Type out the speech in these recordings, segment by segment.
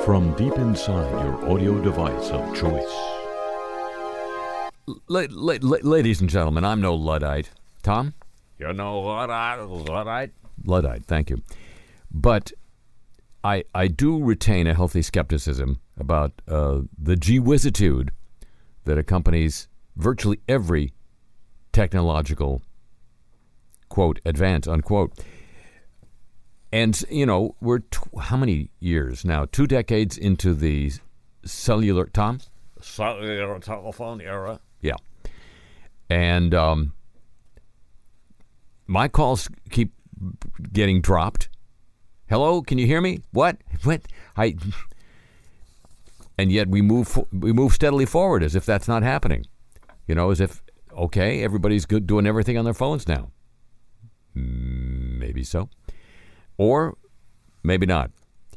from deep inside your audio device of choice. Ladies and gentlemen, I'm no Luddite. Tom? You're no Luddite? Luddite, thank you. But I do retain a healthy skepticism about the gee-whizzitude that accompanies virtually every technological, quote, advance, unquote. And, you know, we're how many years now? 2 decades into the cellular, Tom? Cellular telephone era. Yeah. And my calls keep getting dropped. Hello, can you hear me? What? And yet we move steadily forward as if that's not happening. You know, as if, okay, everybody's good doing everything on their phones now. Maybe so. Or maybe not.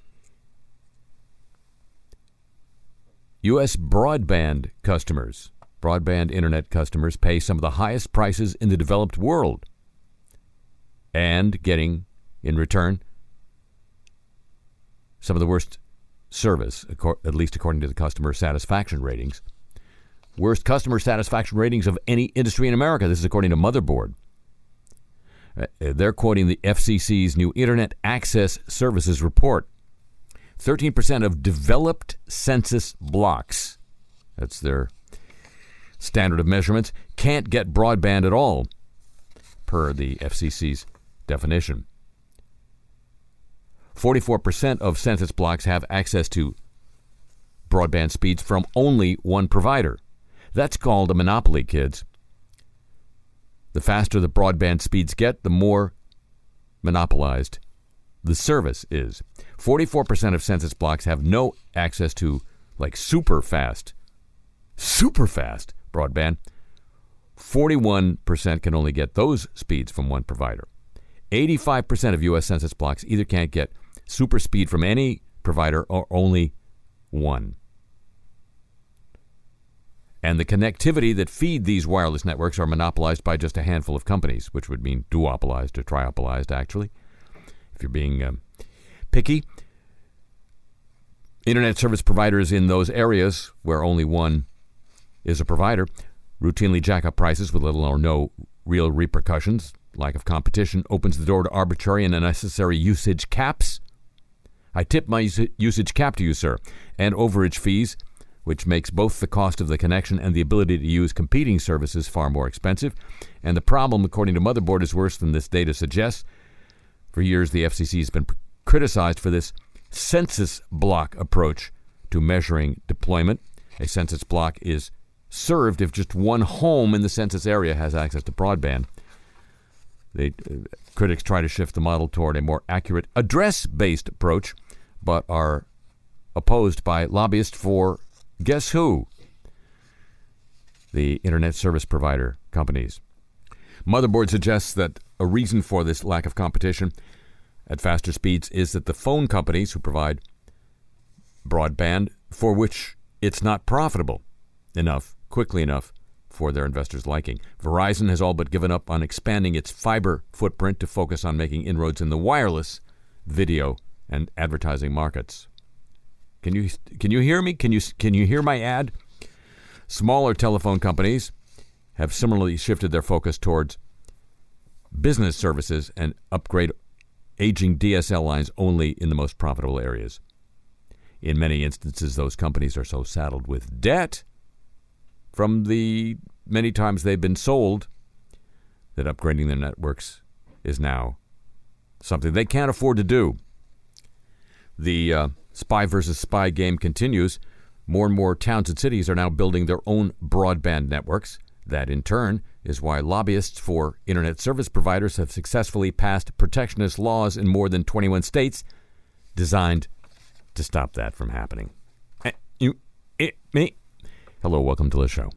U.S. broadband internet customers pay some of the highest prices in the developed world and getting, in return, some of the worst service, at least according to the customer satisfaction ratings. Worst customer satisfaction ratings of any industry in America. This is according to Motherboard. They're quoting the FCC's new Internet Access Services report. 13% of developed census blocks, that's their standard of measurements, can't get broadband at all, per the FCC's definition. 44% of census blocks have access to broadband speeds from only one provider. That's called a monopoly, kids. The faster the broadband speeds get, the more monopolized the service is. 44% of census blocks have no access to, like, super fast broadband. 41% can only get those speeds from one provider. 85% of U.S. census blocks either can't get super speed from any provider or only one. And the connectivity that feed these wireless networks are monopolized by just a handful of companies, which would mean duopolized or triopolized, actually, if you're being picky. Internet service providers in those areas where only one is a provider routinely jack up prices with little or no real repercussions. Lack of competition opens the door to arbitrary and unnecessary usage caps. I tip my usage cap to you, sir, and overage fees, which makes both the cost of the connection and the ability to use competing services far more expensive. And the problem, according to Motherboard, is worse than this data suggests. For years, the FCC has been criticized for this census block approach to measuring deployment. A census block is served if just one home in the census area has access to broadband. Critics try to shift the model toward a more accurate address-based approach, but are opposed by lobbyists for, guess who? The internet service provider companies. Motherboard suggests that a reason for this lack of competition at faster speeds is that the phone companies who provide broadband, for which it's not profitable enough, quickly enough, for their investors' liking. Verizon has all but given up on expanding its fiber footprint to focus on making inroads in the wireless, video, and advertising markets. Can you hear me? Can you hear my ad? Smaller telephone companies have similarly shifted their focus towards business services and upgrade aging DSL lines only in the most profitable areas. In many instances, those companies are so saddled with debt from the many times they've been sold that upgrading their networks is now something they can't afford to do. The spy versus spy game continues. More and more towns and cities are now building their own broadband networks. That, in turn, is why lobbyists for internet service providers have successfully passed protectionist laws in more than 21 states designed to stop that from happening. Me. Hello, welcome to the show.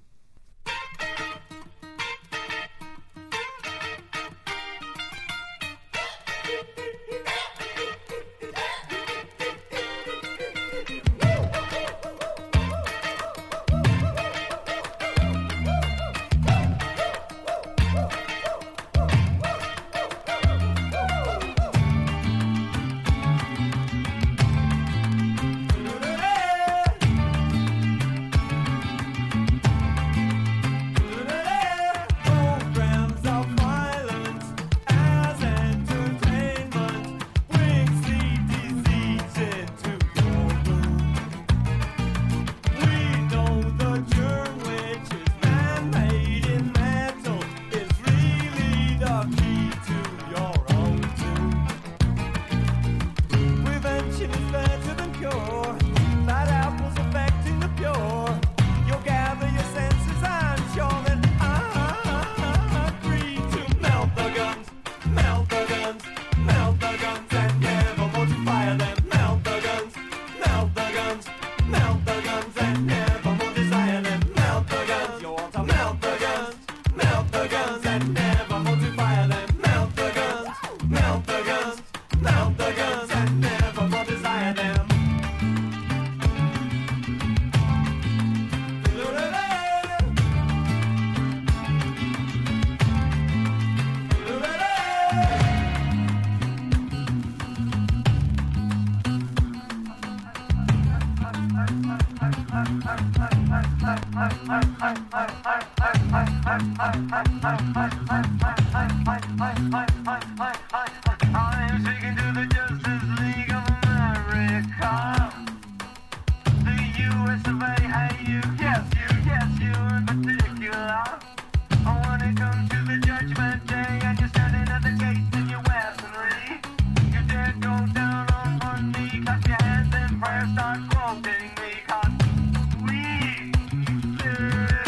I'm speaking to the Justice League of America. The US of A, hey you, yes you in particular. When it comes to the judgment day and you're standing at the gates in your weaponry, you dare go down on one knee, clap your hands in prayer, start quoting me, 'cause we did.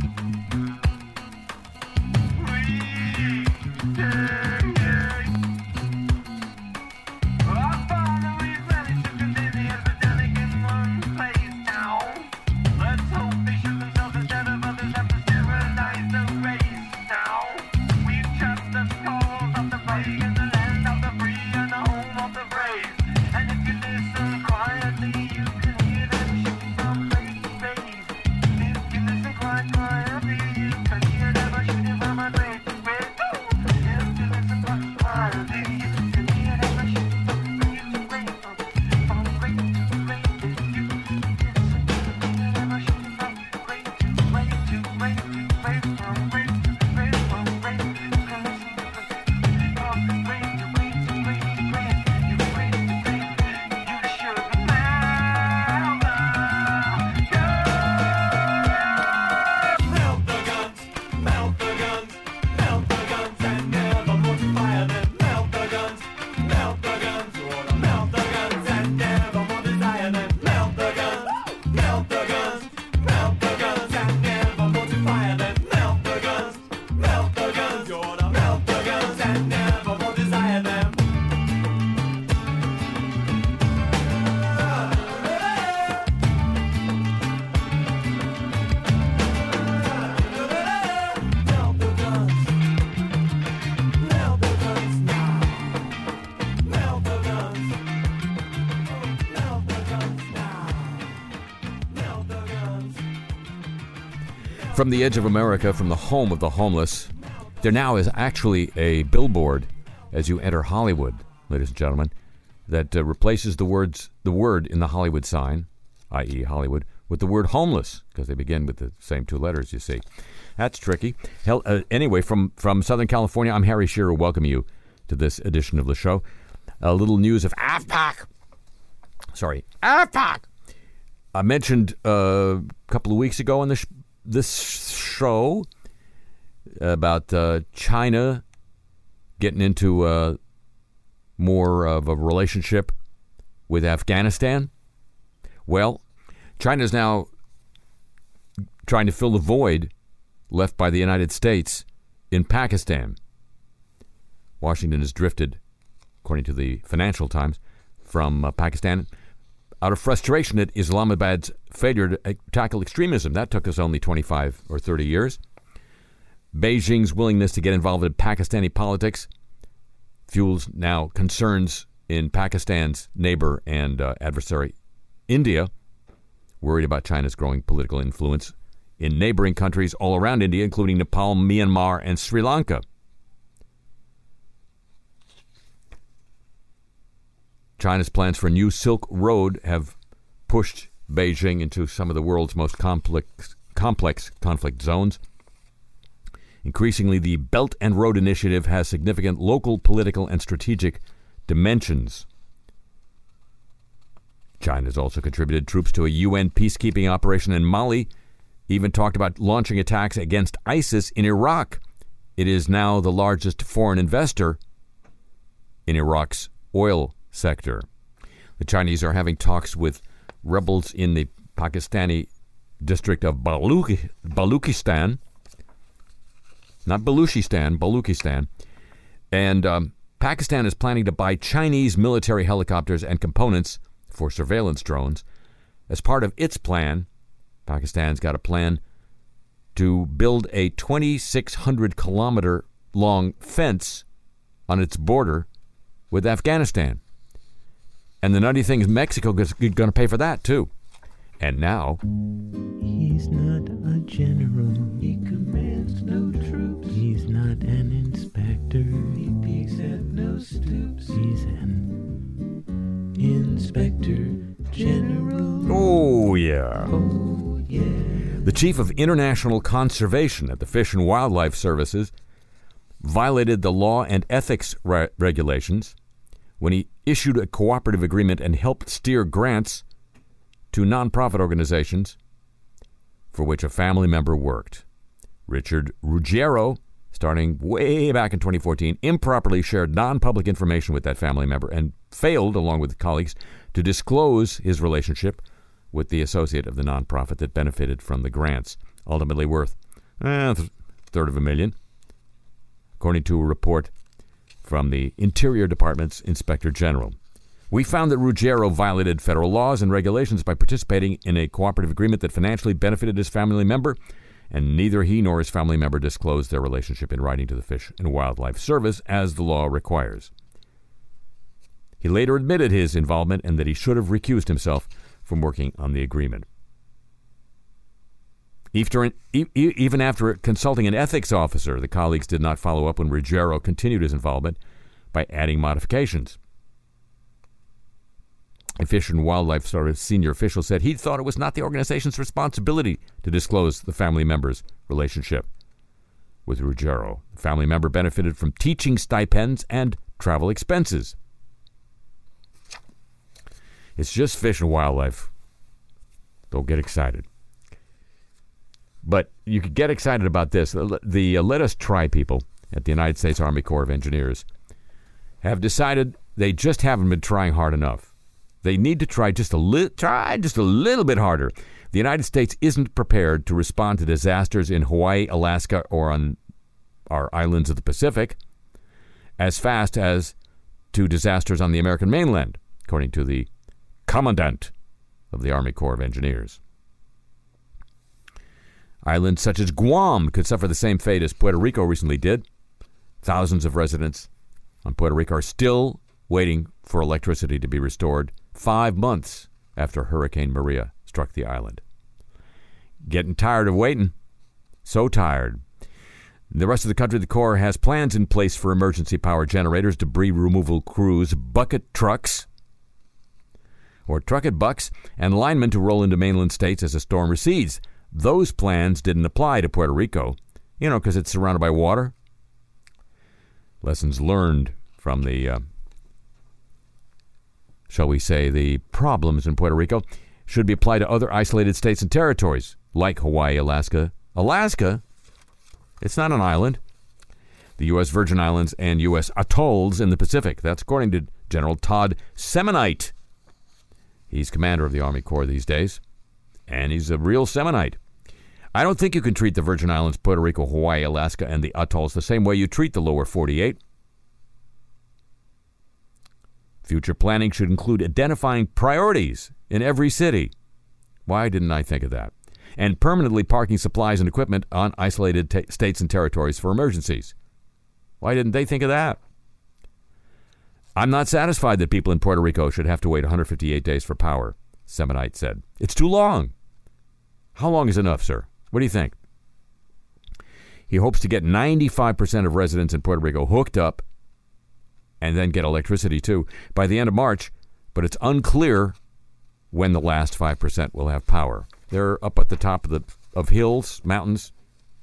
Our Father, we've managed to contain the epidemic in one place now. Let's hope they shoot themselves instead of others have to sterilize the race now. We've chopped the skulls of the brave in the land of the free and the home of the brave. And if you listen quietly, you can hear them shoot from place to place. If you listen quietly, you can hear them shooting from a place to place. If you listen quietly, you can hear them shooting from place to place. From place to place, if you listen, you can hear them shooting from place to place to place to place, from place to place, from place to place. From place to place to place to place, you place to place, you should never go. Melt the guns, melt the guns, melt the guns, and never more to fire them. Melt the guns, melt the guns, you wanna melt the guns and never more desire them. Melt the guns, melt the guns, melt the guns, and never more to fire them. Melt the guns, you wanna melt the guns and never more desire them. Melt the guns, melt the guns now. Melt the guns, melt the guns now. Melt the guns. From the edge of America, from the home of the homeless, there now is actually a billboard as you enter Hollywood, ladies and gentlemen, that replaces the word in the Hollywood sign, i.e. Hollywood, with the word homeless, because they begin with the same two letters, you see. That's tricky. Anyway, from Southern California, I'm Harry Shearer. Welcome you to this edition of the show. A little news of AFPAC. AFPAC. I mentioned a couple of weeks ago on this show about China getting into more of a relationship with Afghanistan. Well, China's now trying to fill the void left by the United States in Pakistan. Washington has drifted, according to the Financial Times, from Pakistan out of frustration at Islamabad's failure to tackle extremism. That took us only 25 or 30 years. Beijing's willingness to get involved in Pakistani politics fuels now concerns in Pakistan's neighbor and adversary, India, worried about China's growing political influence in neighboring countries all around India, including Nepal, Myanmar, and Sri Lanka. China's plans for a new Silk Road have pushed Beijing into some of the world's most complex conflict zones. Increasingly, the Belt and Road Initiative has significant local, political, and strategic dimensions. China has also contributed troops to a UN peacekeeping operation in Mali, even talked about launching attacks against ISIS in Iraq. It is now the largest foreign investor in Iraq's oil sector. The Chinese are having talks with rebels in the Pakistani district of Baluchistan, not Baluchistan, Baluchistan. And Pakistan is planning to buy Chinese military helicopters and components for surveillance drones. As part of its plan, Pakistan's got a plan to build a 2,600-kilometer long fence on its border with Afghanistan. And the nutty thing is Mexico is going to pay for that, too. And now... He's not a general. He commands no troops. He's not an inspector. He peeks at no stoops. He's an inspector general. Oh, yeah. Oh, yeah. The chief of international conservation at the Fish and Wildlife Services violated the law and ethics regulations when he issued a cooperative agreement and helped steer grants to nonprofit organizations for which a family member worked. Richard Ruggiero, starting way back in 2014, improperly shared non-public information with that family member and failed, along with colleagues, to disclose his relationship with the associate of the nonprofit that benefited from the grants, ultimately worth $250,000, according to a report from the Interior Department's Inspector General. We found that Ruggiero violated federal laws and regulations by participating in a cooperative agreement that financially benefited his family member, and neither he nor his family member disclosed their relationship in writing to the Fish and Wildlife Service, as the law requires. He later admitted his involvement and that he should have recused himself from working on the agreement. Even after consulting an ethics officer, the colleagues did not follow up when Ruggiero continued his involvement by adding modifications. A Fish and Wildlife Service senior official said he thought it was not the organization's responsibility to disclose the family member's relationship with Ruggiero. The family member benefited from teaching stipends and travel expenses. It's just Fish and Wildlife. Don't get excited. But you could get excited about this. The Let Us Try people at the United States Army Corps of Engineers have decided they just haven't been trying hard enough. They need to try just a little bit harder. The United States isn't prepared to respond to disasters in Hawaii, Alaska, or on our islands of the Pacific as fast as to disasters on the American mainland, according to the Commandant of the Army Corps of Engineers. Islands such as Guam could suffer the same fate as Puerto Rico recently did. Thousands of residents on Puerto Rico are still waiting for electricity to be restored 5 months after Hurricane Maria struck the island. Getting tired of waiting. So tired. In the rest of the country, the Corps has plans in place for emergency power generators, debris removal crews, bucket trucks, or trucket bucks, and linemen to roll into mainland states as a storm recedes. Those plans didn't apply to Puerto Rico, because it's surrounded by water. Lessons learned from the shall we say, the problems in Puerto Rico should be applied to other isolated states and territories, like Hawaii, Alaska. Alaska? It's not an island. The U.S. Virgin Islands and U.S. atolls in the Pacific. That's according to General Todd Semonite. He's commander of the Army Corps these days, and he's a real Semonite. I don't think you can treat the Virgin Islands, Puerto Rico, Hawaii, Alaska, and the atolls the same way you treat the lower 48. Future planning should include identifying priorities in every city. Why didn't I think of that? And permanently parking supplies and equipment on isolated states and territories for emergencies. Why didn't they think of that? I'm not satisfied that people in Puerto Rico should have to wait 158 days for power, Semonite said. It's too long. How long is enough, sir? What do you think? He hopes to get 95% of residents in Puerto Rico hooked up and then get electricity too by the end of March, but it's unclear when the last 5% will have power. They're up at the top of hills, mountains.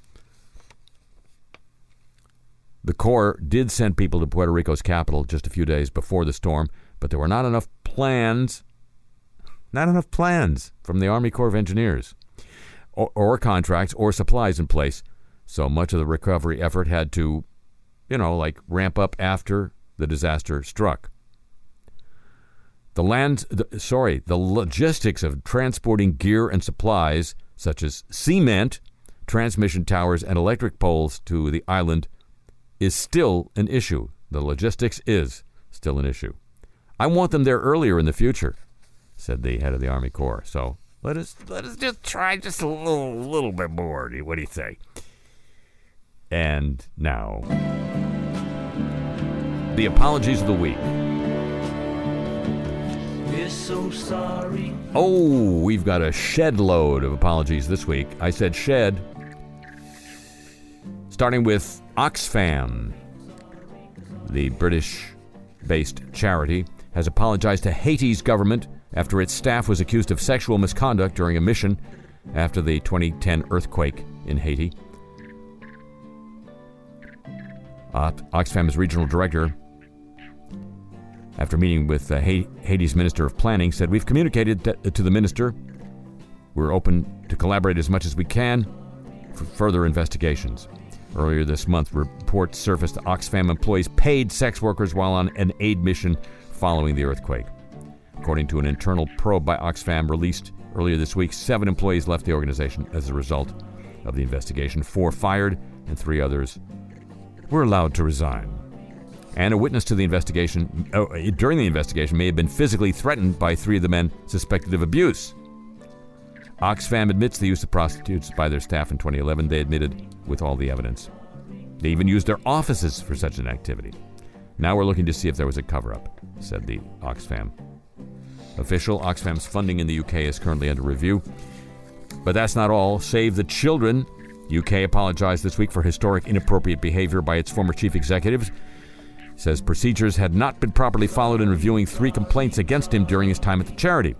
The Corps did send people to Puerto Rico's capital just a few days before the storm, but there were not enough plans from the Army Corps of Engineers or contracts or supplies in place, so much of the recovery effort had to, ramp up after the disaster struck. The logistics of transporting gear and supplies, such as cement, transmission towers, and electric poles to the island, is still an issue. The logistics is still an issue. I want them there earlier in the future, said the head of the Army Corps. So let us just try just a little bit more. What do you say? And now, the apologies of the week. We're so sorry. Oh, we've got a shed load of apologies this week. I said shed. Starting with Oxfam, the British-based charity has apologized to Haiti's government after its staff was accused of sexual misconduct during a mission after the 2010 earthquake in Haiti. Oxfam's regional director, after meeting with Haiti's Minister of Planning, said, "We've communicated to the minister. We're open to collaborate as much as we can for further investigations." Earlier this month, reports surfaced that Oxfam employees paid sex workers while on an aid mission following the earthquake. According to an internal probe by Oxfam released earlier this week, 7 employees left the organization as a result of the investigation. 4 fired and 3 others were allowed to resign. And a witness to the investigation, during the investigation, may have been physically threatened by 3 of the men suspected of abuse. Oxfam admits the use of prostitutes by their staff in 2011. They admitted with all the evidence. They even used their offices for such an activity. Now we're looking to see if there was a cover-up, said the Oxfam official. Oxfam's funding in the UK is currently under review. But that's not all. Save the Children UK apologized this week for historic inappropriate behavior by its former chief executives. Says procedures had not been properly followed in reviewing 3 complaints against him during his time at the charity.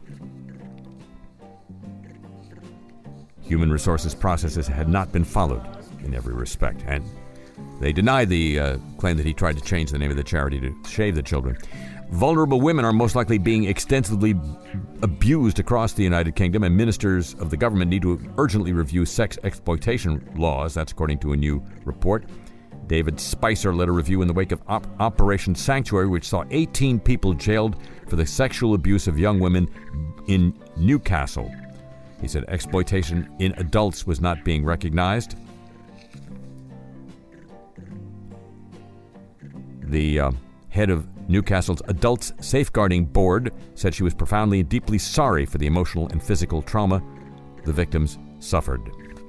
Human resources processes had not been followed in every respect. And they deny the claim that he tried to change the name of the charity to Save the Children. Vulnerable women are most likely being extensively abused across the United Kingdom, and ministers of the government need to urgently review sex exploitation laws. That's according to a new report. David Spicer led a review in the wake of Operation Sanctuary, which saw 18 people jailed for the sexual abuse of young women in Newcastle. He said exploitation in adults was not being recognized. The head of Newcastle's Adults Safeguarding Board said she was profoundly and deeply sorry for the emotional and physical trauma the victims suffered.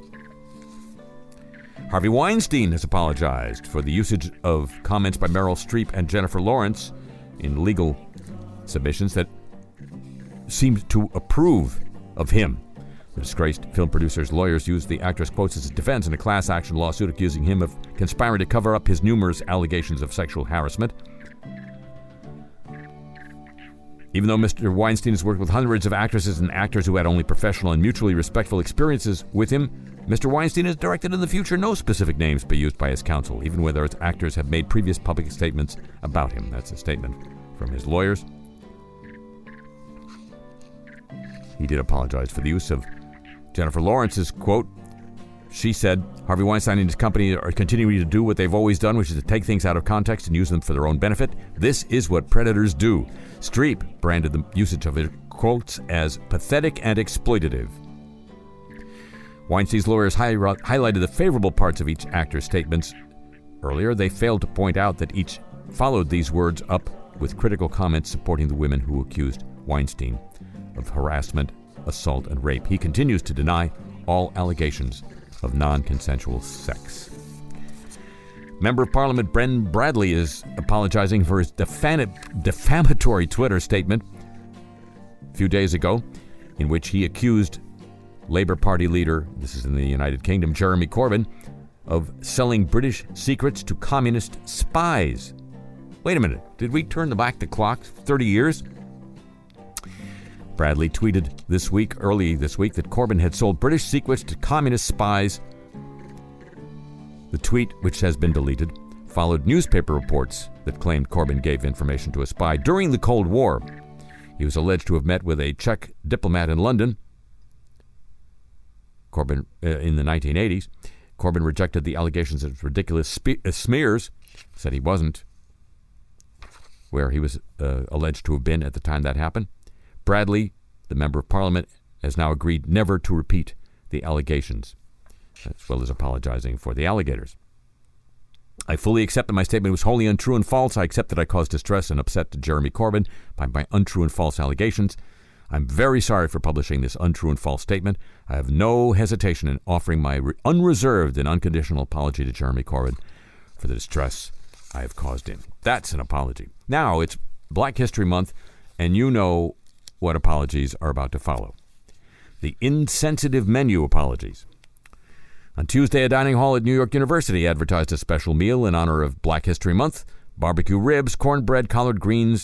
Harvey Weinstein has apologized for the usage of comments by Meryl Streep and Jennifer Lawrence in legal submissions that seemed to approve of him. The disgraced film producer's lawyers used the actress' quotes as a defense in a class action lawsuit accusing him of conspiring to cover up his numerous allegations of sexual harassment. Even though Mr. Weinstein has worked with hundreds of actresses and actors who had only professional and mutually respectful experiences with him, Mr. Weinstein has directed in the future no specific names be used by his counsel, even where those actors have made previous public statements about him. That's a statement from his lawyers. He did apologize for the use of Jennifer Lawrence's quote. She said, Harvey Weinstein and his company are continuing to do what they've always done, which is to take things out of context and use them for their own benefit. This is what predators do. Streep branded the usage of his quotes as pathetic and exploitative. Weinstein's lawyers highlighted the favorable parts of each actor's statements. Earlier, they failed to point out that each followed these words up with critical comments supporting the women who accused Weinstein of harassment, assault, and rape. He continues to deny all allegations of non-consensual sex. Member of Parliament Bren Bradley is apologizing for his defamatory Twitter statement a few days ago, in which he accused Labour Party leader, this is in the United Kingdom, Jeremy Corbyn, of selling British secrets to communist spies. Wait a minute, did we turn back the clock 30 years? Bradley tweeted early this week, that Corbyn had sold British secrets to communist spies. The tweet, which has been deleted, followed newspaper reports that claimed Corbyn gave information to a spy during the Cold War. He was alleged to have met with a Czech diplomat in London. Corbyn, in the 1980s, Corbyn rejected the allegations as ridiculous smears, said he wasn't where he was alleged to have been at the time that happened. Bradley, the Member of Parliament, has now agreed never to repeat the allegations, as well as apologizing for the alligators. I fully accept that my statement was wholly untrue and false. I accept that I caused distress and upset to Jeremy Corbyn by my untrue and false allegations. I'm very sorry for publishing this untrue and false statement. I have no hesitation in offering my unreserved and unconditional apology to Jeremy Corbyn for the distress I have caused him. That's an apology. Now, it's Black History Month, and you know what apologies are about to follow. The insensitive menu apologies. On Tuesday, a dining hall at New York University advertised a special meal in honor of Black History Month: barbecue ribs, cornbread, collard greens,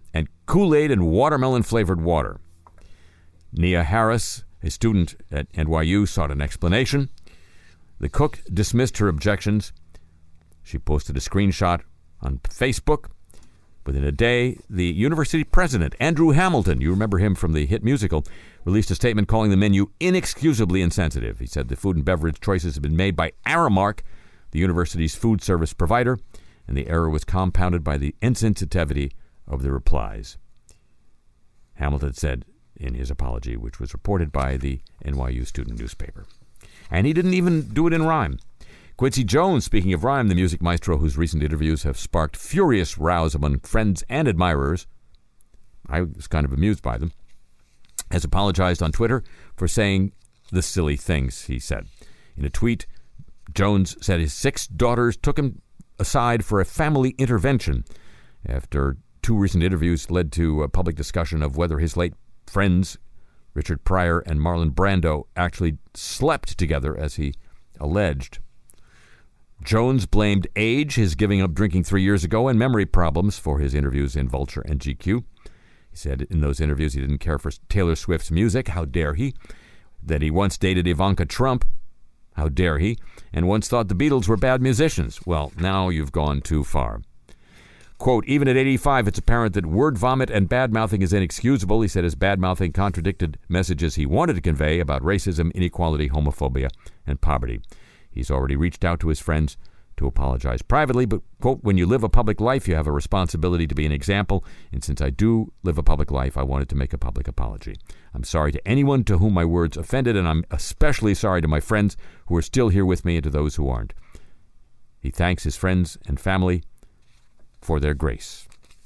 and Kool-Aid and watermelon-flavored water. Nia Harris, a student at NYU, sought an explanation. The cook dismissed her objections. She posted a screenshot on Facebook. Within a day, the university president, Andrew Hamilton, you remember him from the hit musical, released a statement calling the menu inexcusably insensitive. He said the food and beverage choices had been made by Aramark, the university's food service provider, and the error was compounded by the insensitivity of the replies. Hamilton said in his apology, which was reported by the NYU student newspaper. And he didn't even do it in rhyme. Quincy Jones, speaking of rhyme, the music maestro whose recent interviews have sparked furious rows among friends and admirers, I was kind of amused by them, has apologized on Twitter for saying the silly things he said. In a tweet, Jones said his 6 daughters took him aside for a family intervention after 2 recent interviews led to a public discussion of whether his late friends, Richard Pryor and Marlon Brando, actually slept together, as he alleged. Jones blamed age, his giving up drinking 3 years ago, and memory problems for his interviews in Vulture and GQ. He said in those interviews he didn't care for Taylor Swift's music, how dare he, that he once dated Ivanka Trump, how dare he, and once thought the Beatles were bad musicians. Well, now you've gone too far. Quote, even at 85, it's apparent that word vomit and bad-mouthing is inexcusable. He said his bad-mouthing contradicted messages he wanted to convey about racism, inequality, homophobia, and poverty. He's already reached out to his friends to apologize privately, but, quote, when you live a public life, you have a responsibility to be an example, and since I do live a public life, I wanted to make a public apology. I'm sorry to anyone to whom my words offended, and I'm especially sorry to my friends who are still here with me and to those who aren't. He thanks his friends and family for their grace.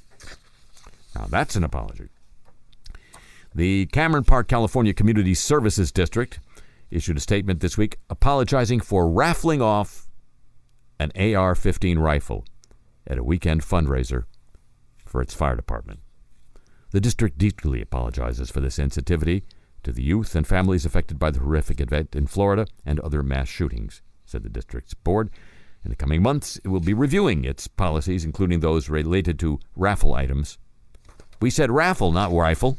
Now, that's an apology. The Cameron Park, California Community Services District issued a statement this week apologizing for raffling off an AR-15 rifle at a weekend fundraiser for its fire department. The district deeply apologizes for this insensitivity to the youth and families affected by the horrific event in Florida and other mass shootings, said the district's board. In the coming months, it will be reviewing its policies, including those related to raffle items. We said raffle, not rifle.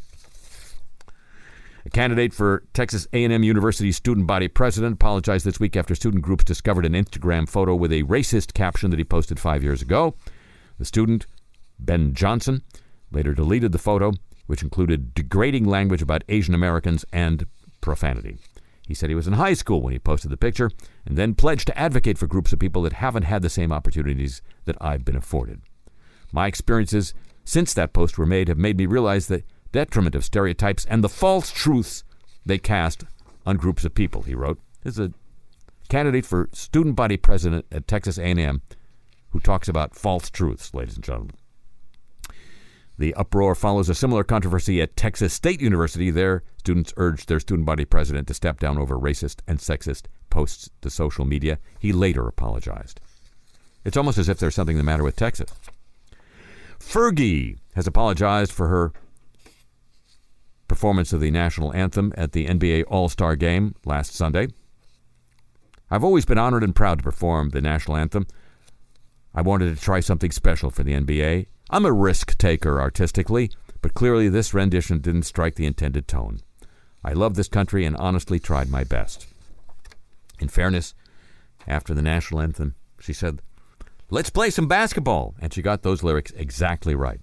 A candidate for Texas A&M University student body president apologized this week after student groups discovered an Instagram photo with a racist caption that he posted 5 years ago. The student, Ben Johnson, later deleted the photo, which included degrading language about Asian Americans and profanity. He said he was in high school when he posted the picture and then pledged to advocate for groups of people that haven't had the same opportunities that I've been afforded. My experiences since that post were made have made me realize the detriment of stereotypes and the false truths they cast on groups of people, he wrote. This is a candidate for student body president at Texas A&M who talks about false truths, ladies and gentlemen. The uproar follows a similar controversy at Texas State University. Their students urged their student body president to step down over racist and sexist posts to social media. He later apologized. It's almost as if there's something the matter with Texas. Fergie has apologized for her performance of the national anthem at the NBA All-Star Game last Sunday. I've always been honored and proud to perform the national anthem. I wanted to try something special for the NBA. I'm a risk taker artistically, but clearly this rendition didn't strike the intended tone. I love this country and honestly tried my best. In fairness, after the national anthem, she said, let's play some basketball, and she got those lyrics exactly right.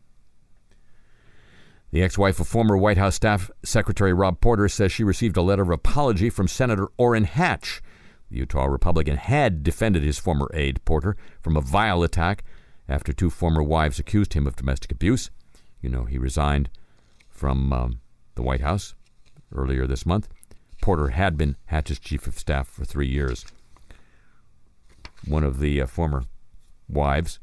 The ex-wife of former White House Staff Secretary Rob Porter says she received a letter of apology from Senator Orrin Hatch. The Utah Republican had defended his former aide, Porter, from a vile attack after 2 former wives accused him of domestic abuse. You know, he resigned from the White House earlier this month. Porter had been Hatch's chief of staff for 3 years. One of the former wives,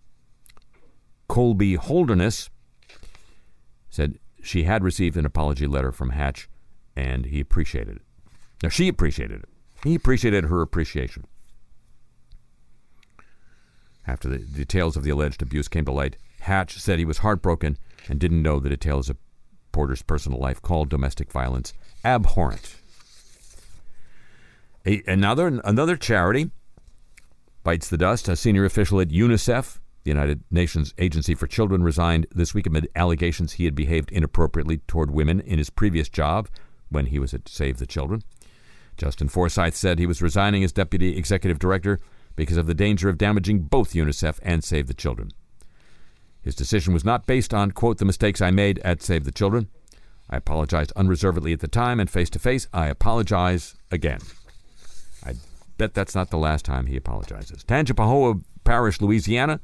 Colby Holderness, said she had received an apology letter from Hatch, and he appreciated it. Now, she appreciated it. He appreciated her appreciation. After the details of the alleged abuse came to light, Hatch said he was heartbroken and didn't know the details of Porter's personal life, called domestic violence abhorrent. Another charity bites the dust. A senior official at UNICEF The United Nations Agency for Children resigned this week amid allegations he had behaved inappropriately toward women in his previous job when he was at Save the Children. Justin Forsyth said he was resigning as deputy executive director because of the danger of damaging both UNICEF and Save the Children. His decision was not based on, quote, the mistakes I made at Save the Children. I apologized unreservedly at the time, and face-to-face, I apologize again. I bet that's not the last time he apologizes. Tangipahoa Parish, Louisiana,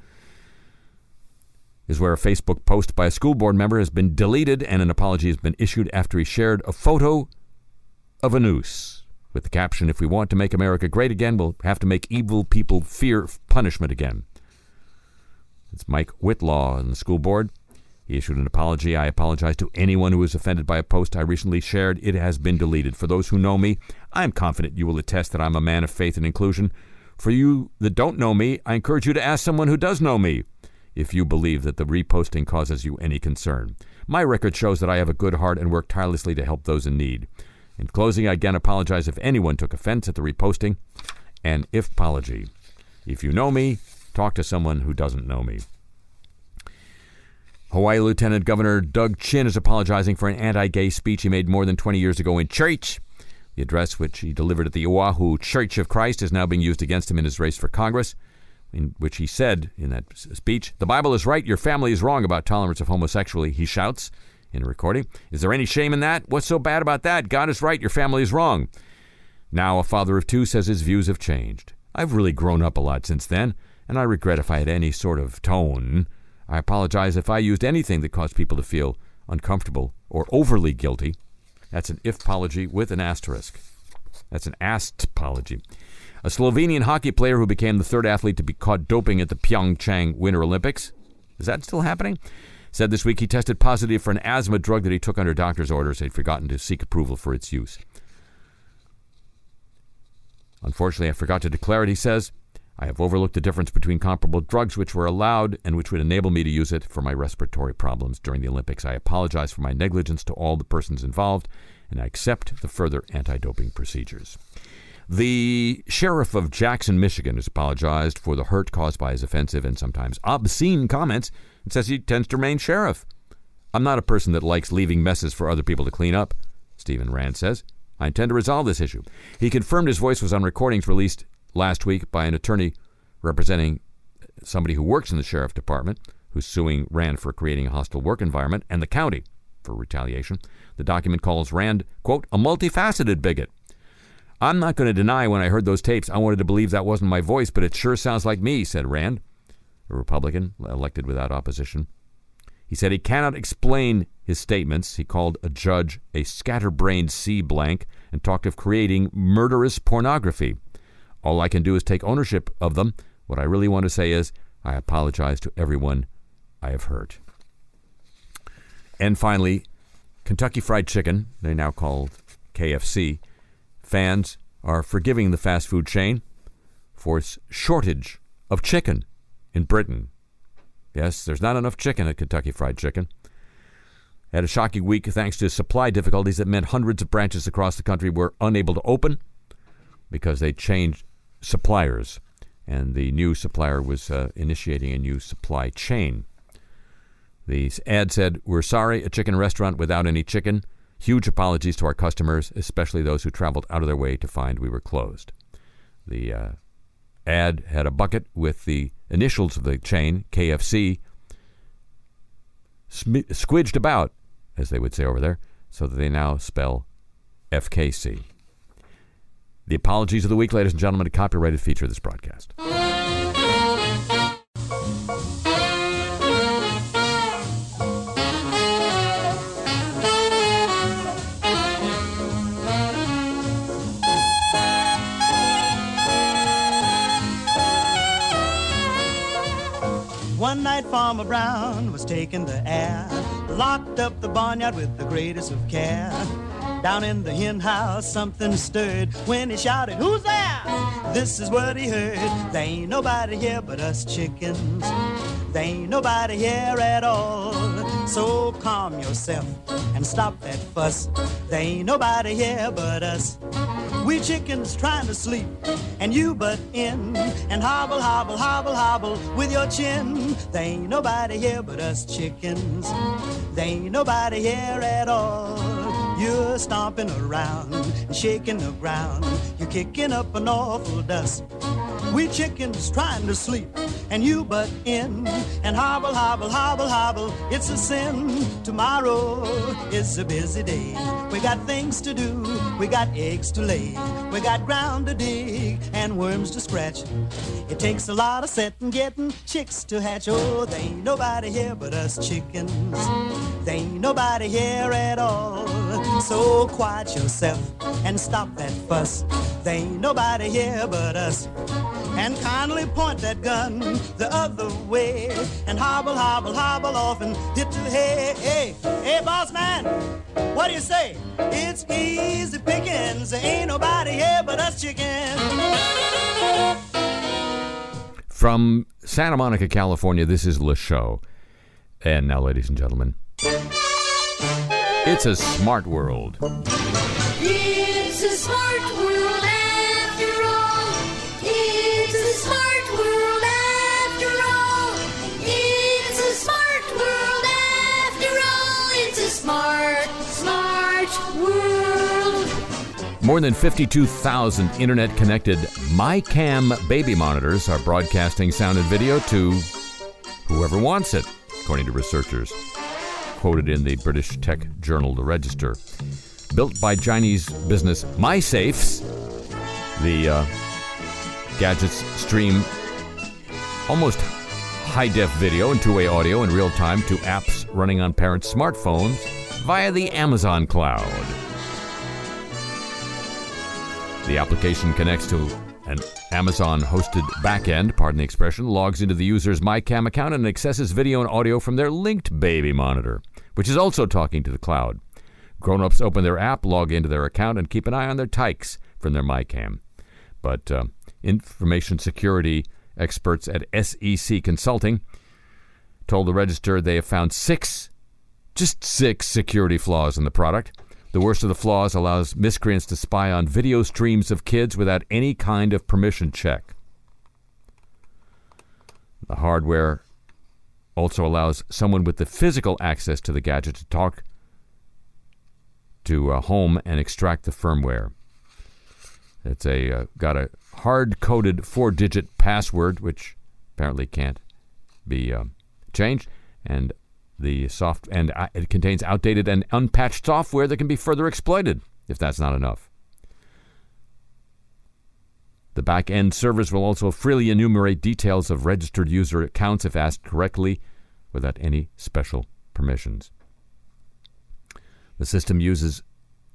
is where a Facebook post by a school board member has been deleted and an apology has been issued after he shared a photo of a noose with the caption, if we want to make America great again, we'll have to make evil people fear punishment again. It's Mike Whitlaw on the school board. He issued an apology. I apologize to anyone who was offended by a post I recently shared. It has been deleted. For those who know me, I am confident you will attest that I'm a man of faith and inclusion. For you that don't know me, I encourage you to ask someone who does know me if you believe that the reposting causes you any concern. My record shows that I have a good heart and work tirelessly to help those in need. In closing, I again apologize if anyone took offense at the reposting. And if-pology. If you know me, talk to someone who doesn't know me. Hawaii Lieutenant Governor Doug Chin is apologizing for an anti-gay speech he made more than 20 years ago in church. The address, which he delivered at the Oahu Church of Christ, is now being used against him in his race for Congress, in which he said in that speech, "The Bible is right, your family is wrong about tolerance of homosexuality," he shouts in a recording. "Is there any shame in that? What's so bad about that? God is right, your family is wrong." Now a father of two says his views have changed. "I've really grown up a lot since then, and I regret if I had any sort of tone. I apologize if I used anything that caused people to feel uncomfortable or overly guilty." That's an if-pology with an asterisk. That's an ast-pology. A Slovenian hockey player who became the third athlete to be caught doping at the Pyeongchang Winter Olympics, is that still happening? Said this week he tested positive for an asthma drug that he took under doctor's orders. He'd forgotten to seek approval for its use. "Unfortunately, I forgot to declare it," he says. "I have overlooked the difference between comparable drugs which were allowed and which would enable me to use it for my respiratory problems during the Olympics. I apologize for my negligence to all the persons involved, and I accept the further anti-doping procedures." The sheriff of Jackson, Michigan, has apologized for the hurt caused by his offensive and sometimes obscene comments and says he intends to remain sheriff. "I'm not a person that likes leaving messes for other people to clean up," Stephen Rand says. "I intend to resolve this issue." He confirmed his voice was on recordings released last week by an attorney representing somebody who works in the sheriff department, who's suing Rand for creating a hostile work environment, and the county for retaliation. The document calls Rand, quote, "a multifaceted bigot." "I'm not going to deny when I heard those tapes, I wanted to believe that wasn't my voice, but it sure sounds like me," said Rand, a Republican elected without opposition. He said he cannot explain his statements. He called a judge a scatterbrained C-blank and talked of creating murderous pornography. "All I can do is take ownership of them. What I really want to say is I apologize to everyone I have hurt." And finally, Kentucky Fried Chicken, they now called KFC, fans are forgiving the fast food chain for its shortage of chicken in Britain. Yes, there's not enough chicken at Kentucky Fried Chicken. Had a shocking week thanks to supply difficulties that meant hundreds of branches across the country were unable to open because they changed suppliers, and the new supplier was initiating a new supply chain. The ad said, "We're sorry, a chicken restaurant without any chicken. Huge apologies to our customers, especially those who traveled out of their way to find we were closed." The ad had a bucket with the initials of the chain, KFC, squidged about, as they would say over there, so that they now spell FKC. The apologies of the week, ladies and gentlemen, a copyrighted feature of this broadcast. One night Farmer Brown was taking the air, locked up the barnyard with the greatest of care. Down in the hen house something stirred when he shouted, "Who's there?" This is what he heard: "There ain't nobody here but us chickens. There ain't nobody here at all. So calm yourself and stop that fuss. There ain't nobody here but us. We chickens trying to sleep, and you butt in and hobble, hobble, hobble, hobble with your chin. There ain't nobody here but us chickens. There ain't nobody here at all. You're stomping around and shaking the ground. You're kicking up an awful dust. We chickens trying to sleep, and you butt in and hobble, hobble, hobble, hobble. It's a sin. Tomorrow is a busy day. We got things to do. We got eggs to lay. We got ground to dig and worms to scratch. It takes a lot of setting, getting chicks to hatch. Oh, there ain't nobody here but us chickens. There ain't nobody here at all. So quiet yourself and stop that fuss. There ain't nobody here but us. And kindly point that gun the other way and hobble, hobble, hobble off and hit the hay. Hey, hey, boss man, what do you say? It's easy pickings. There ain't nobody here but us chickens. From Santa Monica, California, this is Le Show. And now, ladies and gentlemen, it's a smart world. It's a smart world after all. It's a smart world after all. It's a smart world after all. It's a smart world. More than 52,000 internet-connected MyCam baby monitors are broadcasting sound and video to whoever wants it, according to researchers quoted in the British tech journal The Register. Built by Chinese business MySafes, the gadgets stream almost high-def video and two-way audio in real time to apps running on parents' smartphones via the Amazon cloud. The application connects to an Amazon-hosted backend, pardon the expression, logs into the user's MyCam account and accesses video and audio from their linked baby monitor, which is also talking to the cloud. Grown-ups open their app, log into their account, and keep an eye on their tykes from their MyCam. But information security experts at SEC Consulting told the Register they have found just six security flaws in the product. The worst of the flaws allows miscreants to spy on video streams of kids without any kind of permission check. The hardware also allows someone with the physical access to the gadget to talk to home and extract the firmware. It's got a hard-coded 4-digit password, which apparently can't be changed, and it contains outdated and unpatched software that can be further exploited if that's not enough. The back-end servers will also freely enumerate details of registered user accounts if asked correctly without any special permissions. The system uses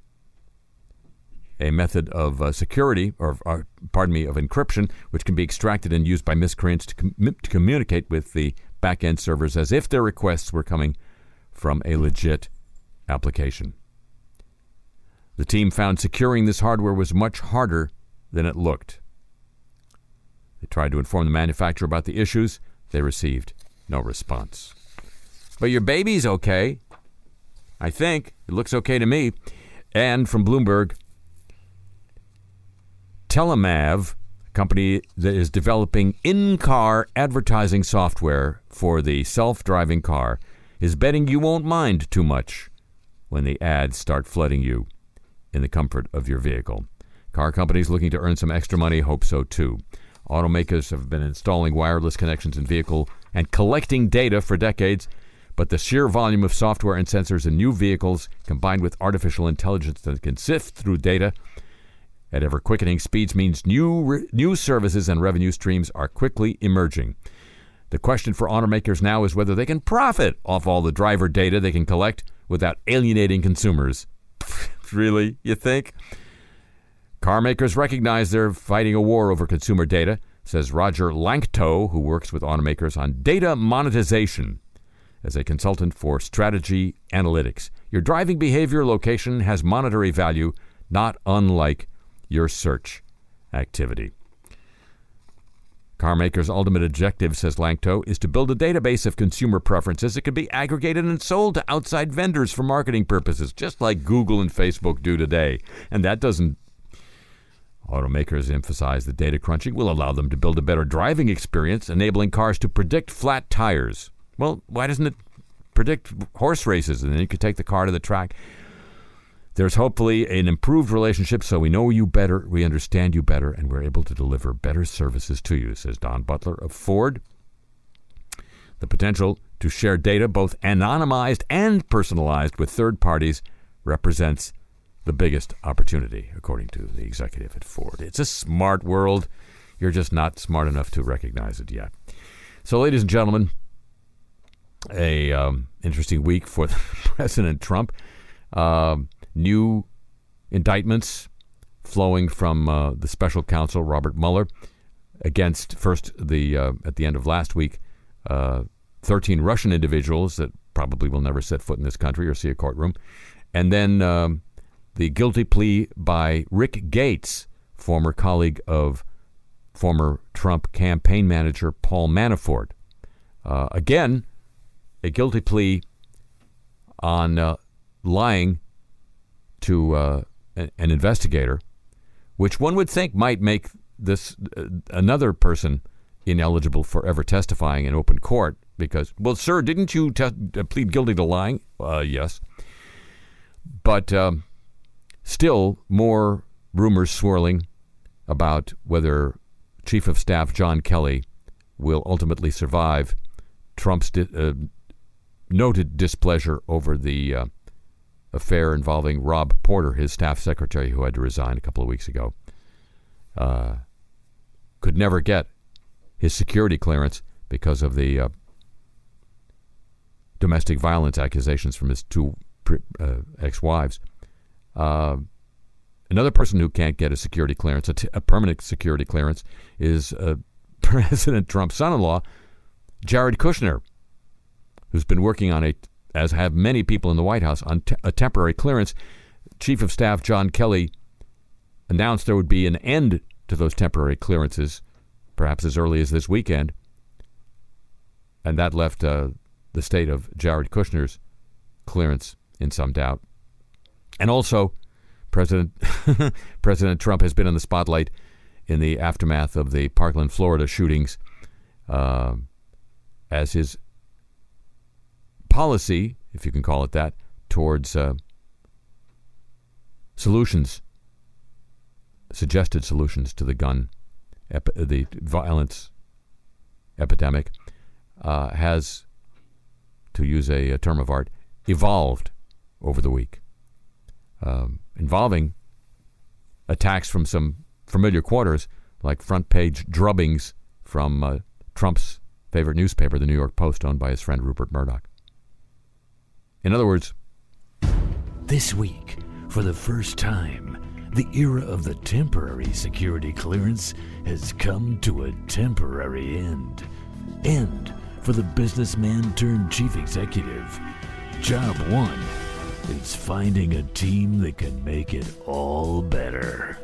a method of security, of encryption, which can be extracted and used by miscreants to communicate with the back-end servers as if their requests were coming from a legit application. The team found securing this hardware was much harder than it looked. They tried to inform the manufacturer about the issues. They received no response. But your baby's okay. I think. It looks okay to me. And from Bloomberg, Telemav, a company that is developing in-car advertising software for the self-driving car, is betting you won't mind too much when the ads start flooding you in the comfort of your vehicle. Car companies looking to earn some extra money hope so too. Automakers have been installing wireless connections in vehicle and collecting data for decades, but the sheer volume of software and sensors in new vehicles, combined with artificial intelligence that can sift through data at ever-quickening speeds, means new services and revenue streams are quickly emerging. The question for automakers now is whether they can profit off all the driver data they can collect without alienating consumers. Really, you think? Car makers recognize they're fighting a war over consumer data, says Roger Lankto, who works with automakers on data monetization as a consultant for strategy analytics. Your driving behavior location has monetary value, not unlike your search activity. Car makers' ultimate objective, says Lankto, is to build a database of consumer preferences that can be aggregated and sold to outside vendors for marketing purposes, just like Google and Facebook do today. And that doesn't Automakers emphasize that data crunching will allow them to build a better driving experience, enabling cars to predict flat tires. Well, why doesn't it predict horse races, and then you could take the car to the track? There's hopefully an improved relationship, so we know you better, we understand you better, and we're able to deliver better services to you, says Don Butler of Ford. The potential to share data, both anonymized and personalized with third parties, represents the biggest opportunity, according to the executive at Ford. It's a smart world. You're just not smart enough to recognize it yet. So, ladies and gentlemen, a interesting week for President Trump. New indictments flowing from the special counsel, Robert Mueller, against first at the end of last week, 13 Russian individuals that probably will never set foot in this country or see a courtroom. And then the guilty plea by Rick Gates, former colleague of former Trump campaign manager Paul Manafort. Again, a guilty plea on lying to an investigator, which one would think might make this another person ineligible for ever testifying in open court because, well, sir, didn't you plead guilty to lying? Yes. But still more rumors swirling about whether Chief of Staff John Kelly will ultimately survive Trump's noted displeasure over the affair involving Rob Porter, his staff secretary, who had to resign a couple of weeks ago. Could never get his security clearance because of the domestic violence accusations from his two ex-wives. Another person who can't get a security clearance, a permanent security clearance, is President Trump's son-in-law, Jared Kushner, who's been working on as have many people in the White House, on a temporary clearance. Chief of Staff John Kelly announced there would be an end to those temporary clearances, perhaps as early as this weekend, and that left the state of Jared Kushner's clearance in some doubt. And also, President Trump has been in the spotlight in the aftermath of the Parkland, Florida shootings, as his policy, if you can call it that, towards suggested solutions to the violence epidemic, has, to use a term of art, evolved over the week, involving attacks from some familiar quarters, like front-page drubbings from Trump's favorite newspaper, the New York Post, owned by his friend Rupert Murdoch. In other words, This week, for the first time, the era of the temporary security clearance has come to a temporary end. End for the businessman turned chief executive. Job one is finding a team that can make it all better.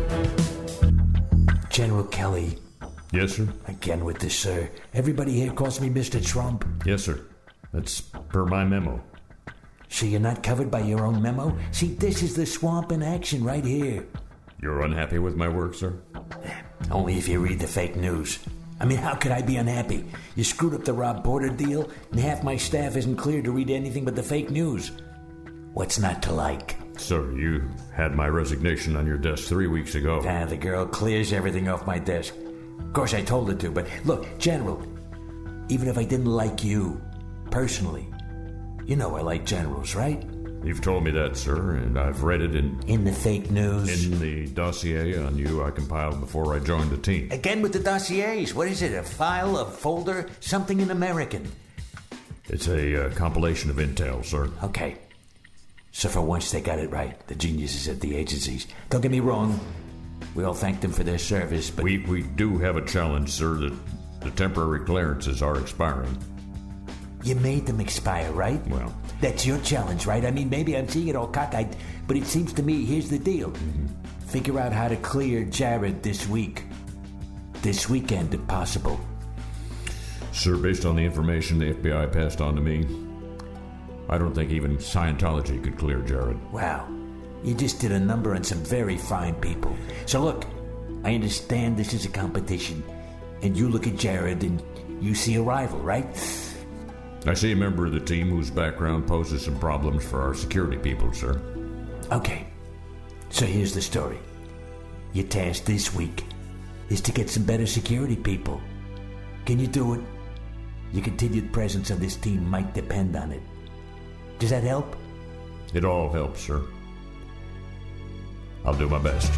General Kelly, yes, sir. again with this, sir. Everybody here calls me Mr. Trump. Yes, sir. That's per my memo. So you're not covered by your own memo? See, this is the swamp in action right here. You're unhappy with my work, sir? Only if you read the fake news. I mean, how could I be unhappy? You screwed up the Rob Porter deal, and half my staff isn't cleared to read anything but the fake news. What's not to like? Sir, you had my resignation on your desk 3 weeks ago. The girl clears everything off my desk. Of course, I told her to, but look, General, even if I didn't like you, personally, you know I like generals, right? You've told me that, sir, and I've read it In the fake news. in the dossier on you I compiled before I joined the team. Again with the dossiers. What is it, a file, a folder, something in American? It's a compilation of intel, sir. Okay. So for once they got it right, the geniuses at the agencies. Don't get me wrong, we all thank them for their service, but... We do have a challenge, sir, that the temporary clearances are expiring. You made them expire, right? Well... That's your challenge, right? I mean, maybe I'm seeing it all cockeyed, but it seems to me, here's the deal. Figure out how to clear Jared this week. This weekend, if possible. Sir, based on the information the FBI passed on to me, I don't think even Scientology could clear Jared. Wow. You just did a number on some very fine people. So look, I understand this is a competition, and you look at Jared and you see a rival, right? I see a member of the team whose background poses some problems for our security people, sir. Okay, so here's the story. Your task this week is to get some better security people. Can you do it? Your continued presence of this team might depend on it. Does that help? It all helps, sir. I'll do my best.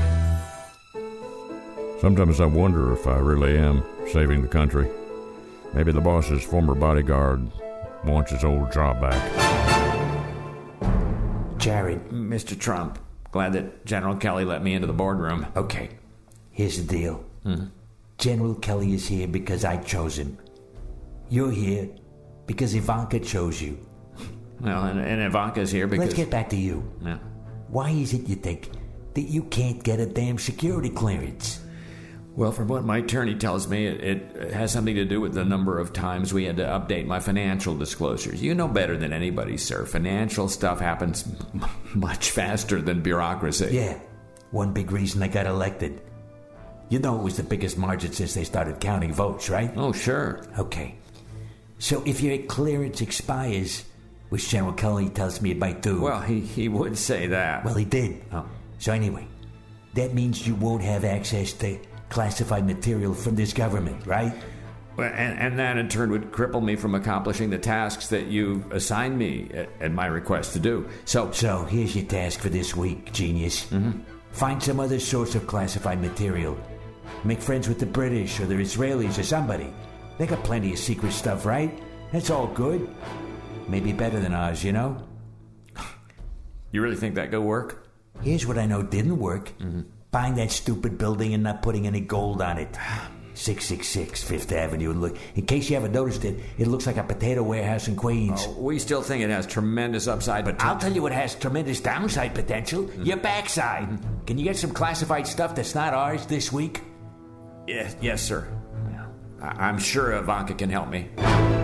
Sometimes I wonder if I really am saving the country. Maybe the boss's former bodyguard wants his old job back. Jared, Mr. Trump, glad that General Kelly let me into the boardroom. okay, here's the deal. General Kelly is here because I chose him. You're here because Ivanka chose you. Well, and Ivanka's here because... Let's get back to you. Yeah. Why is it you think that you can't get a damn security clearance? Well, from what my attorney tells me, it has something to do with the number of times we had to update my financial disclosures. You know better than anybody, sir. Financial stuff happens much faster than bureaucracy. Yeah, one big reason I got elected. You know it was the biggest margin since they started counting votes, right? Oh, sure. Okay. So if your clearance expires, which General Kelly tells me it might do... Well, he would say that. Well, he did. Oh. So anyway, that means you won't have access to classified material from this government, right? Well, and that in turn would cripple me from accomplishing the tasks that you assigned me at my request to do. So here's your task for this week, genius. Find some other source of classified material. Make friends with the British or the Israelis or somebody. They got plenty of secret stuff, right? That's all good. Maybe better than ours, you know? You really think that could work? Here's what I know didn't work. Buying that stupid building and not putting any gold on it. 666 Fifth Avenue. And look, in case you haven't noticed it, it looks like a potato warehouse in Queens. We still think it has tremendous upside potential. I'll tell you what has tremendous downside potential. Your backside. Can you get some classified stuff that's not ours this week? Yes, sir. I'm sure Ivanka can help me.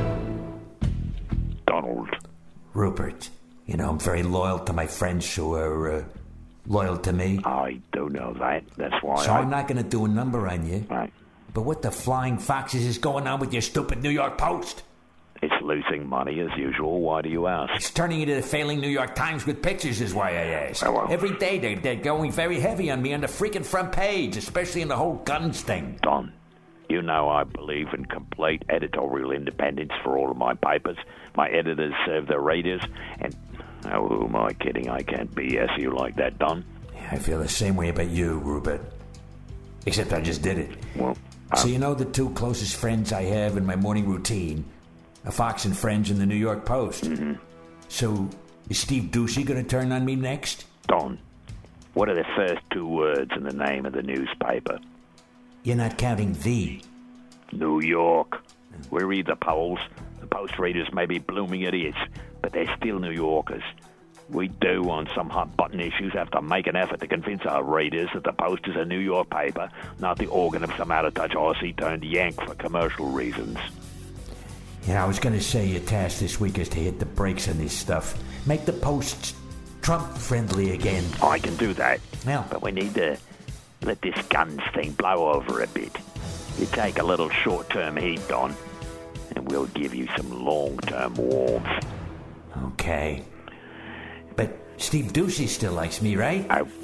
Donald. Rupert. You know, I'm very loyal to my friends who are loyal to me. I do know that. That's why So I'm not going to do a number on you. Right. But what the flying foxes is going on with your stupid New York Post? It's losing money as usual. Why do you ask? It's turning into the failing New York Times with pictures is why I ask. Well. Every day they're going very heavy on me on the freaking front page, especially in the whole guns thing. Don, you know I believe in complete editorial independence for all of my papers. My editors serve their readers, and who am I kidding? I can't BS you like that, Don. Yeah, I feel the same way about you, Rupert. Except I just did it. Well, So you know the two closest friends I have in my morning routine? A Fox and Friends in the New York Post. So is Steve Ducey going to turn on me next? Don, what are the first two words in the name of the newspaper? You're not counting the. New York. We're either Poles. The Post readers may be blooming idiots, but they're still New Yorkers. We do, on some hot-button issues, have to make an effort to convince our readers that the Post is a New York paper, not the organ of some out-of-touch Aussie turned Yank for commercial reasons. Yeah, I was going to say your task this week is to hit the brakes on this stuff. Make the Post Trump-friendly again. I can do that. Yeah. But we need to let this guns thing blow over a bit. You take a little short-term heat, Don, and we'll give you some long-term warmth. Okay. But Steve Ducey still likes me, right?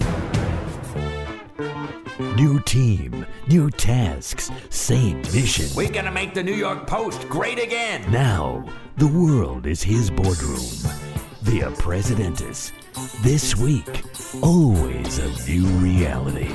New team, new tasks, same mission. We're going to make the New York Post great again. Now, the world is his boardroom. Via Presidentis. This week, always a new reality.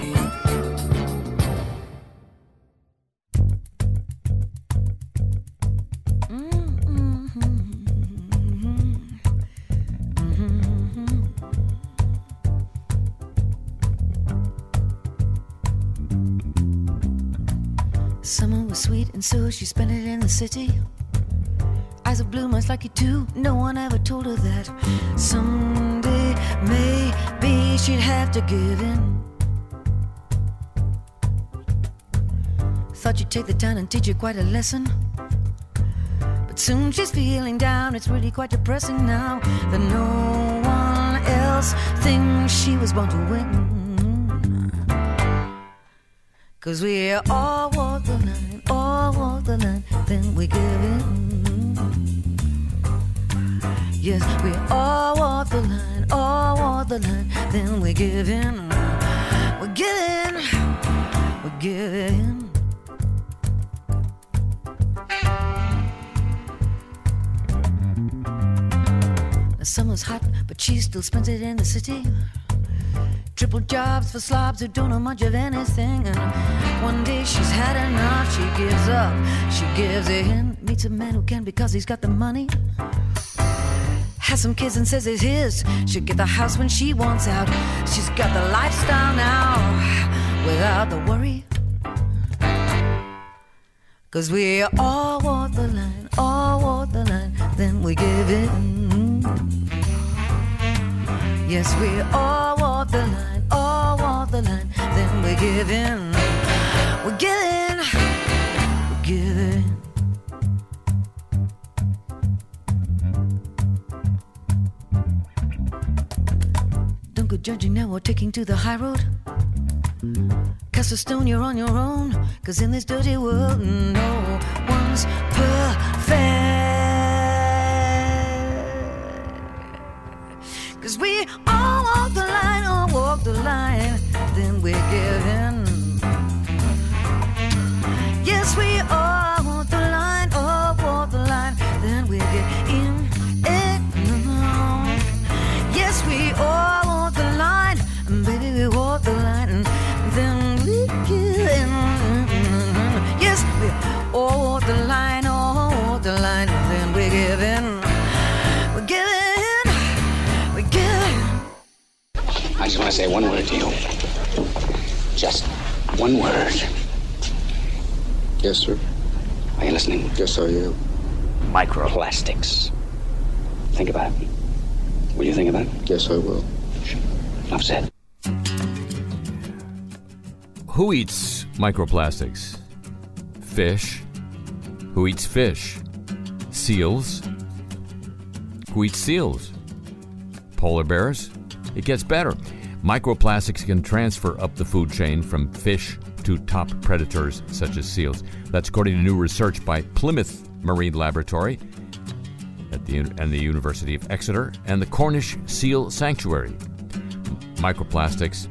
Summer was sweet and so she spent it in the city. Eyes of blue much like you too. No one ever told her that someday maybe she'd have to give in. Thought you'd take the time and teach her quite a lesson. But soon she's feeling down. It's really quite depressing now that no one else thing she was born to win. 'Cause we all walk the line, then we give in. Yes, we all walk the line, then we give in. We give in, we give in. The summer's hot, but she still spends it in the city. Triple jobs for slobs who don't know much of anything. And one day she's had enough, she gives up, she gives in. Meets a man who can because he's got the money. Has some kids and says it's his. She'll get the house when she wants out. She's got the lifestyle now without the worry. 'Cause we all walk the line, then we give in. Yes, we all walk the line, then we give in. We give in, we give in. Don't go judging now or taking to the high road. Cast a stone, you're on your own. 'Cause in this dirty world, no one's perfect. 'Cause we all walk the line, then we give in. Yes, we all walk the line, then we give in. Yes, we all walk the line, and baby, we walk the line, and then we give in. Yes, we all walk the line, and then we give in. We give in, we give in. I just want to say one word to you. Just one word. Yes, sir. Are you listening? Yes, I am. Microplastics. Think about it. Will you think about it? Yes, I will. Enough said. Who eats microplastics? Fish. Who eats fish? Seals. Who eats seals? Polar bears. It gets better. Microplastics can transfer up the food chain from fish to top predators such as seals. That's according to new research by Plymouth Marine Laboratory and the University of Exeter and the Cornish Seal Sanctuary. Microplastics,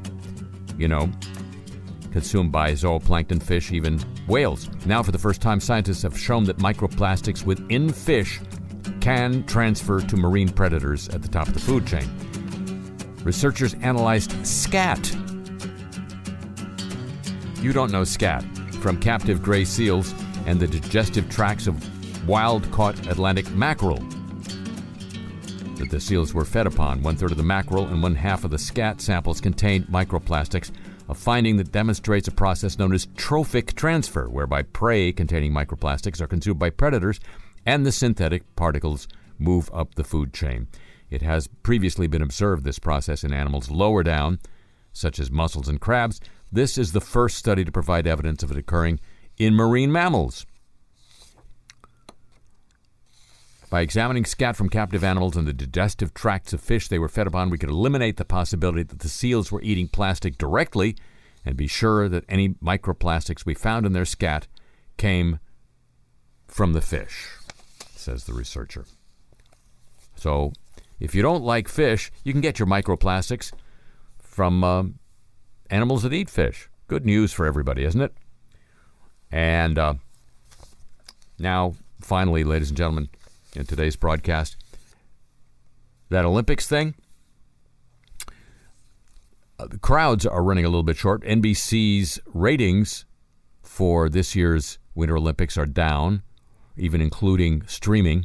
consumed by zooplankton, fish, even whales. Now, for the first time, scientists have shown that microplastics within fish can transfer to marine predators at the top of the food chain. Researchers analyzed scat. You don't know scat. From captive gray seals and the digestive tracts of wild-caught Atlantic mackerel that the seals were fed upon. 1/3 of the mackerel and 1/2 of the scat samples contained microplastics, a finding that demonstrates a process known as trophic transfer, whereby prey containing microplastics are consumed by predators and the synthetic particles move up the food chain. It has previously been observed, this process, in animals lower down, such as mussels and crabs. This is the first study to provide evidence of it occurring in marine mammals. By examining scat from captive animals and the digestive tracts of fish they were fed upon, we could eliminate the possibility that the seals were eating plastic directly and be sure that any microplastics we found in their scat came from the fish, says the researcher. So, if you don't like fish, you can get your microplastics from animals that eat fish. Good news for everybody, isn't it? And now, finally, ladies and gentlemen, in today's broadcast, that Olympics thing, the crowds are running a little bit short. NBC's ratings for this year's Winter Olympics are down, even including streaming.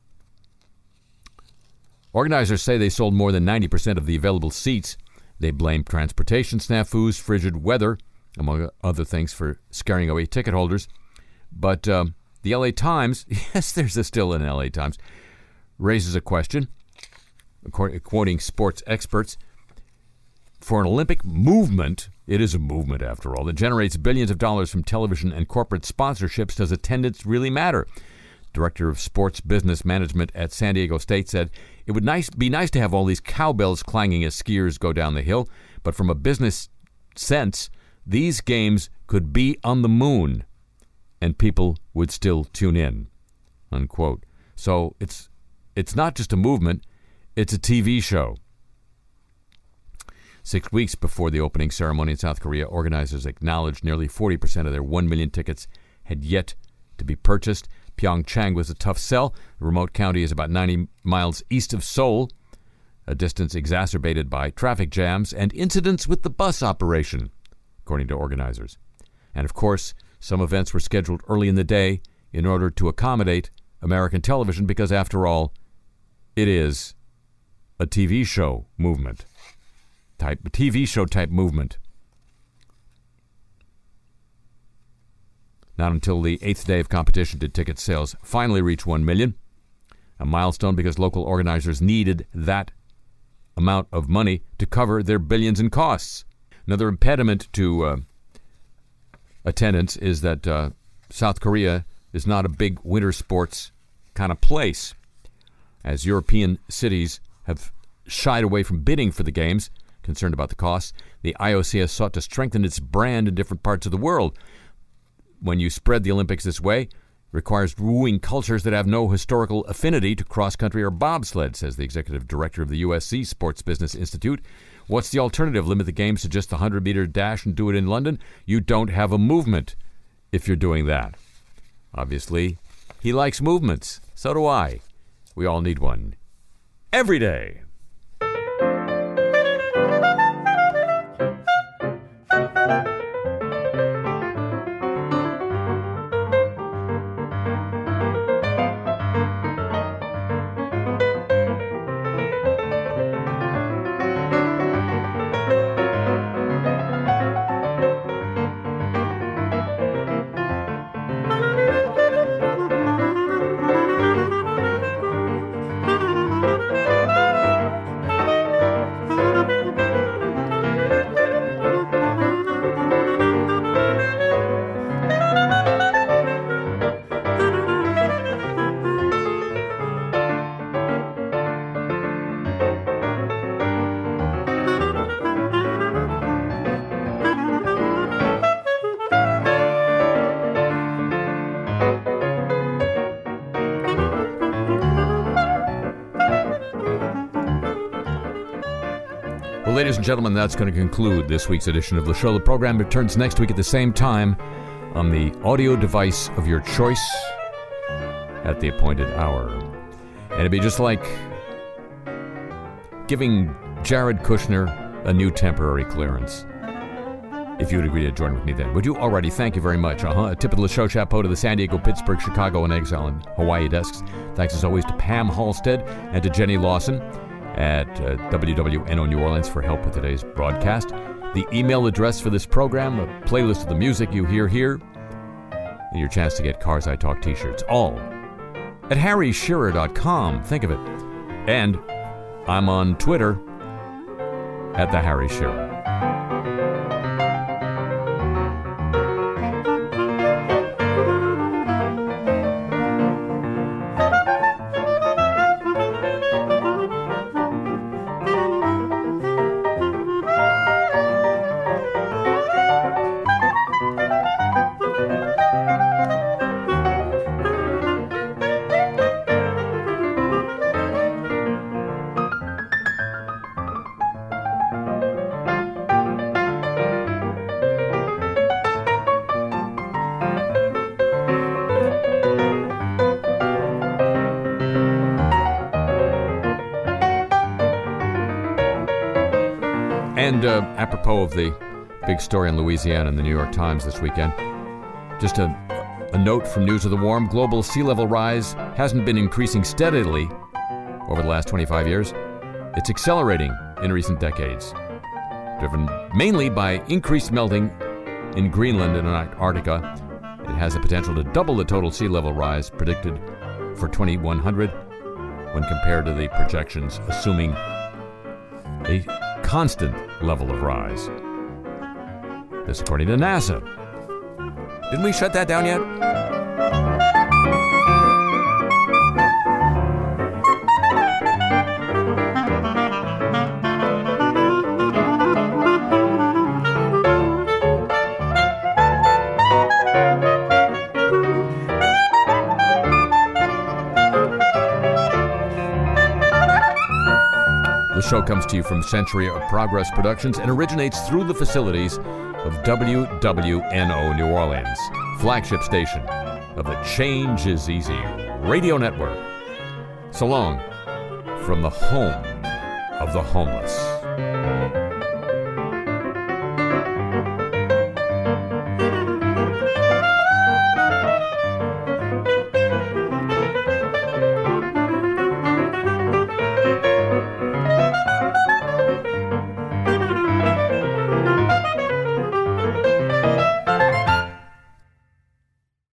Organizers say they sold more than 90% of the available seats. They blame transportation snafus, frigid weather, among other things, for scaring away ticket holders. But the LA Times, yes, there's still an LA Times, raises a question, quoting sports experts. For an Olympic movement, it is a movement after all, that generates billions of dollars from television and corporate sponsorships, does attendance really matter? Director of Sports Business Management at San Diego State said, It would be nice to have all these cowbells clanging as skiers go down the hill, but from a business sense, these games could be on the moon, and people would still tune in, unquote. So it's not just a movement, it's a TV show. 6 weeks before the opening ceremony in South Korea, organizers acknowledged nearly 40% of their 1 million tickets had yet to be purchased. Pyeongchang was a tough sell. The remote county is about 90 miles east of Seoul, a distance exacerbated by traffic jams and incidents with the bus operation, according to organizers. And of course, some events were scheduled early in the day in order to accommodate American television because, after all, it is a TV show movement. TV show type movement. Not until the 8th day of competition did ticket sales finally reach 1 million, a milestone because local organizers needed that amount of money to cover their billions in costs. Another impediment to attendance is that South Korea is not a big winter sports kind of place. As European cities have shied away from bidding for the games, concerned about the costs, the IOC has sought to strengthen its brand in different parts of the world. When you spread the Olympics this way, it requires wooing cultures that have no historical affinity to cross-country or bobsled, says the executive director of the USC Sports Business Institute. What's the alternative? Limit the games to just the 100-meter dash and do it in London? You don't have a movement if you're doing that. Obviously, he likes movements. So do I. We all need one. Every day. Well, ladies and gentlemen, that's going to conclude this week's edition of the show. The program returns next week at the same time on the audio device of your choice at the appointed hour. And it'd be just like giving Jared Kushner a new temporary clearance. If you would agree to join with me then. Would you? Alrighty, thank you very much. A tip of the show, chapeau to the San Diego, Pittsburgh, Chicago, and Exile and Hawaii desks. Thanks as always to Pam Halstead and to Jenny Lawson at WWNO New Orleans for help with today's broadcast. The email address for this program, a playlist of the music you hear here, and your chance to get Cars I Talk t-shirts, all at harryshearer.com. Think of it. And I'm on Twitter at the Harry Shearer. And apropos of the big story in Louisiana in the New York Times this weekend, just a note from News of the Warm. Global sea level rise hasn't been increasing steadily over the last 25 years. It's accelerating in recent decades, driven mainly by increased melting in Greenland and Antarctica. It has the potential to double the total sea level rise predicted for 2100 when compared to the projections assuming a constant level of rise. This according to NASA. Didn't we shut that down yet? The show comes to you from Century of Progress Productions and originates through the facilities of WWNO New Orleans, flagship station of the Change is Easy radio network. So long from the home of the homeless.